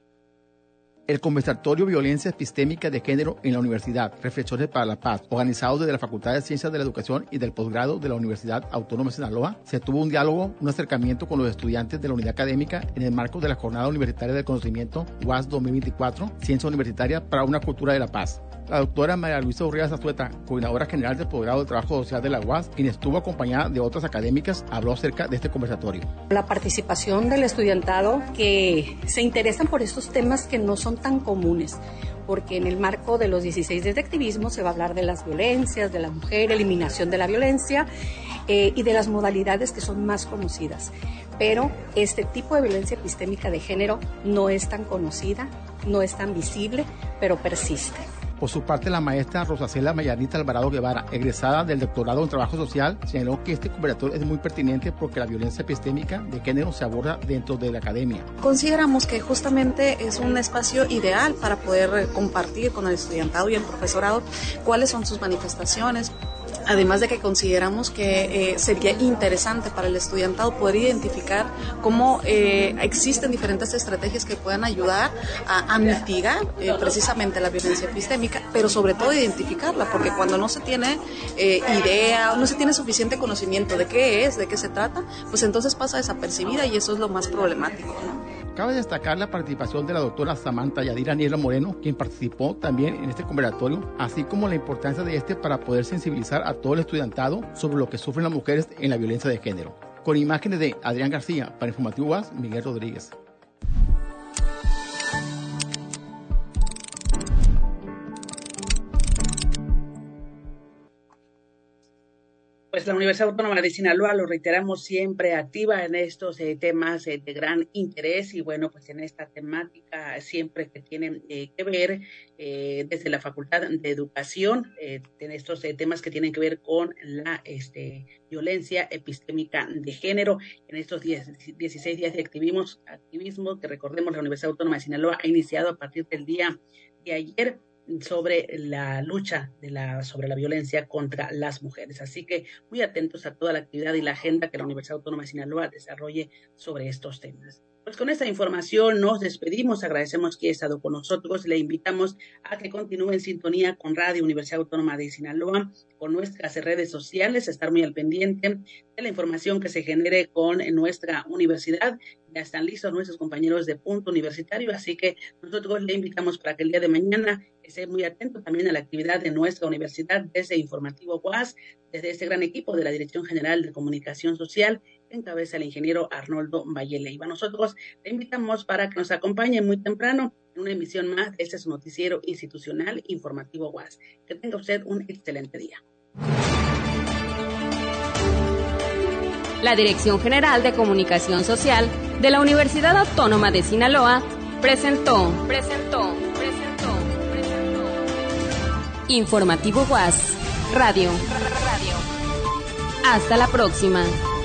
El conversatorio Violencia Epistémica de Género en la Universidad, Reflexiones para la Paz, organizado desde la Facultad de Ciencias de la Educación y del Posgrado de la Universidad Autónoma de Sinaloa, se tuvo un diálogo, un acercamiento con los estudiantes de la unidad académica en el marco de la Jornada Universitaria del Conocimiento UAS 2024, Ciencia Universitaria para una Cultura de la Paz. La doctora María Luisa Urrea Zazueta, coordinadora general del Posgrado de Trabajo Social de la UAS, quien estuvo acompañada de otras académicas, habló acerca de este conversatorio. La participación del estudiantado que se interesan por estos temas que no son tan comunes, porque en el marco de los 16 días de activismo se va a hablar de las violencias, de la mujer, eliminación de la violencia y de las modalidades que son más conocidas. Pero este tipo de violencia epistémica de género no es tan conocida, no es tan visible, pero persiste. Por su parte, la maestra Rosacela Mayanita Alvarado Guevara, egresada del doctorado en Trabajo Social, señaló que este conversatorio es muy pertinente porque la violencia epistémica de género se aborda dentro de la academia. Consideramos que justamente es un espacio ideal para poder compartir con el estudiantado y el profesorado cuáles son sus manifestaciones. Además de que consideramos que sería interesante para el estudiantado poder identificar cómo existen diferentes estrategias que puedan ayudar a mitigar precisamente la violencia epistémica, pero sobre todo identificarla, porque cuando no se tiene idea, no se tiene suficiente conocimiento de qué es, de qué se trata, pues entonces pasa desapercibida y eso es lo más problemático, ¿no? Cabe destacar la participación de la doctora Samantha Yadira Niebla Moreno, quien participó también en este conversatorio, así como la importancia de para poder sensibilizar a todo el estudiantado sobre lo que sufren las mujeres en la violencia de género. Con imágenes de Adrián García, para Informativo UAS, Miguel Rodríguez. Pues la Universidad Autónoma de Sinaloa, lo reiteramos, siempre activa en estos temas de gran interés y bueno, pues en esta temática siempre que tienen que ver desde la Facultad de Educación, en estos temas que tienen que ver con la violencia epistémica de género. En estos 16 días de activismo que recordemos la Universidad Autónoma de Sinaloa ha iniciado a partir del día de ayer sobre la lucha sobre la violencia contra las mujeres. Así que muy atentos a toda la actividad y la agenda que la Universidad Autónoma de Sinaloa desarrolle sobre estos temas. Pues con esta información nos despedimos, agradecemos que haya estado con nosotros, le invitamos a que continúe en sintonía con Radio Universidad Autónoma de Sinaloa, con nuestras redes sociales, a estar muy al pendiente de la información que se genere con nuestra universidad. Ya están listos nuestros compañeros de Punto Universitario, así que nosotros le invitamos para que el día de mañana Esté muy atento también a la actividad de nuestra universidad desde Informativo UAS, desde este gran equipo de la Dirección General de Comunicación Social, que encabeza el ingeniero Arnoldo Valle Leiva. Nosotros le invitamos para que nos acompañe muy temprano en una emisión más de este su noticiero institucional Informativo UAS. Que tenga usted un excelente día. La Dirección General de Comunicación Social de la Universidad Autónoma de Sinaloa presentó Informativo UAS Radio. Hasta la próxima.